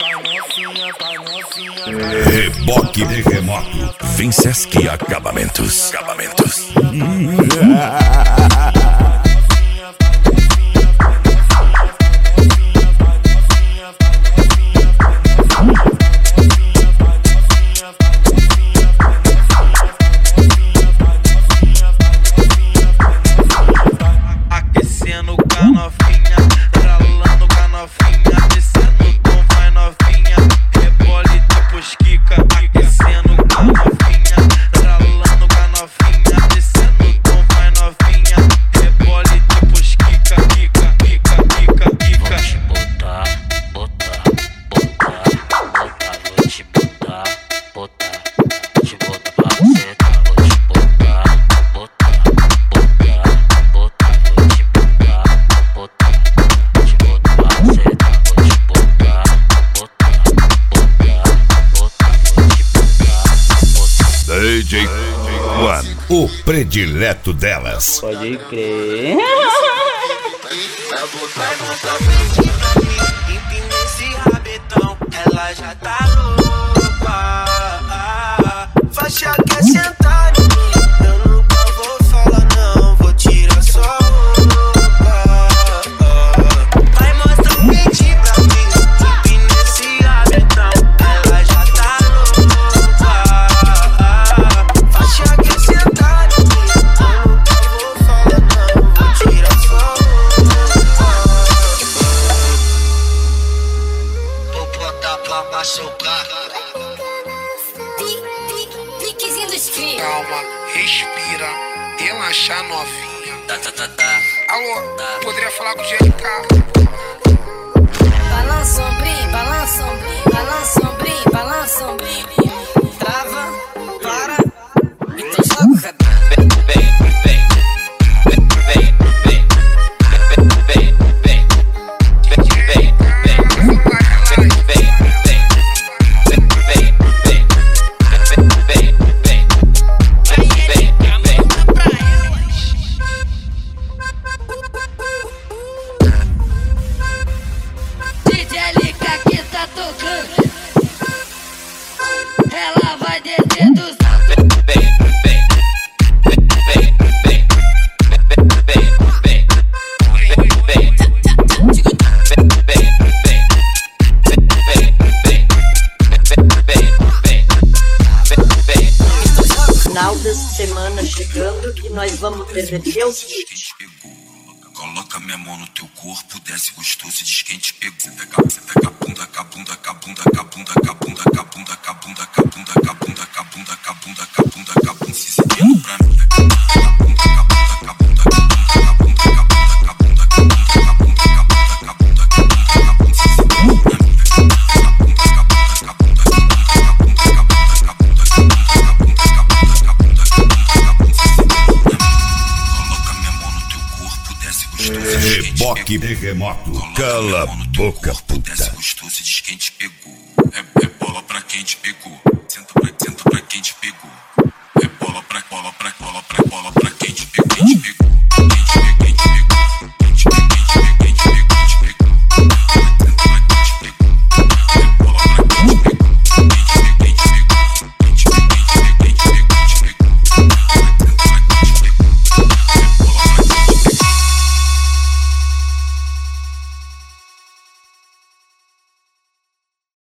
Reboque Terremoto. Vinsesque Acabamentos. Aquecendo com a novinha, ralando com a novinha, descendo o tom vai novinha, rebole depois quica. Aquecendo com a novinha, ralando com a novinha, descendo o tom vai novinha, rebole depois quica. Vou te botar, vou te botar pra você, vou te botar, vou te botar pra você, vou te botar, DJ One, o predileto delas. Pode crer. Vai montar frente pra mim, empina esse rabetão, ela já tá louca. Faixa quer sentar em mim, eu nunca vou falar não, vou tirar sua roupa. Vai mostrar o pente pra mim, empina esse rabetão, ela já tá louca. Faixa quer sentar em mim, eu nunca vou falar não, vou tirar sua roupa. Vou botar pra machucar. Piquezinho dos cria. Calma, respira, relaxa novinha. Alô, poderia falar com o GLK? Balança ombrinho, balança ombrinho, balança ombrinho, balança ombrinho. Trava, para, então joga o cabelo. Ela vai descer dos... Final dessa semana chegando e nós vamos derreter os kits. Coloca minha mão no teu corpo, desce gostoso e diz quem te pegou. Você pega a bunda, cabunda, cabunda, cabunda, cabunda, cabunda, cabunda, cabunda, cabunda, cabunda, cabunda, cabunda, cabunda, se seguindo pra mim. Cabunda, cabunda, cabunda, cabunda, cabunda, cabunda, cabunda, cabunda, cabunda, cabunda, cabunda, se seguindo pra mim. Cabunda, cabunda, cabunda, cabunda, cabunda, cabunda, cabunda, cabunda, cabunda, cabunda, se seguindo pra mim. Coloca minha mão no teu corpo, desce gostoso. Reboque Terremoto. Cala a boca, puta. Desce gostoso e diz quem te pegou. É bola pra quem te pegou.